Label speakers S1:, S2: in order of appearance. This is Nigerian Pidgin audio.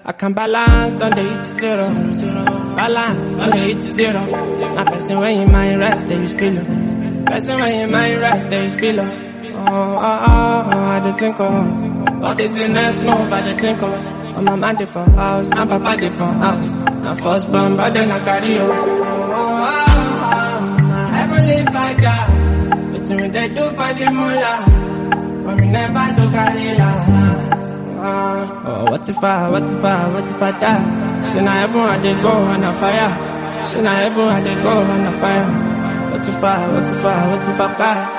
S1: I can balance, don't they hit to zero. Balance, don't they hit to zero. Now person when you mind rest, they use pillow. Person when you mind rest, they use pillow. I dey think of what is the next move I dey think of. I'm a man for house, I'm papa dey for house. Now first born, but then I carry you. Heavenly Father, what they do for the mullah? For me never to carry last. What if I die? She not ever had to go on a fire. She not ever had to go on a fire. What if I die?